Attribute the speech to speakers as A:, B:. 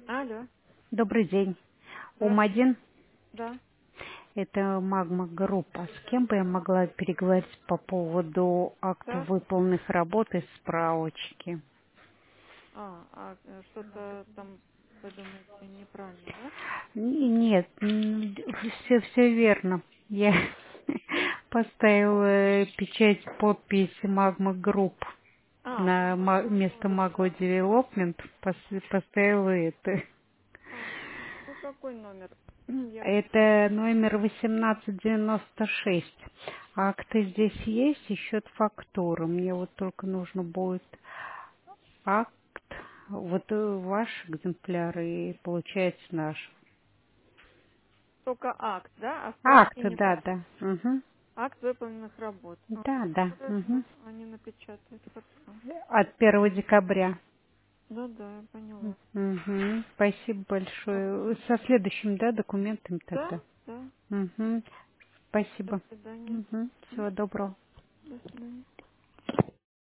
A: Алло.
B: Добрый день.
A: Здравствуйте.
B: Ум-1,
A: Да.
B: это Магма Группа. С кем бы я могла переговорить по поводу акта
A: Так.
B: выполненных работ и справочки?
A: Что-то там, вы думаете, неправильно, да?
B: Нет, все верно. Я поставила печать, подпись Магма Групп на место
A: Номер
B: Магма
A: там.
B: Девелопмент. Поставила это.
A: Ну какой номер? Я
B: Это номер 1896. Акты здесь есть и счет фактуры. Мне вот только нужно будет акт, вот ваш экземпляр и получается наш.
A: только акт, да? А справки
B: Акт,
A: не
B: да,
A: нужно.
B: да. Угу.
A: Акт выполненных работ.
B: Да, да. Угу.
A: Хорошо. Они напечатают. Хорошо.
B: От 1 декабря.
A: Да, я поняла.
B: Угу. Спасибо
A: Ага.
B: большое. Со следующим, да, документом
A: Да,
B: тогда.
A: да.
B: Угу.
A: До
B: Спасибо.
A: свидания.
B: Угу. Всего доброго.
A: До свидания.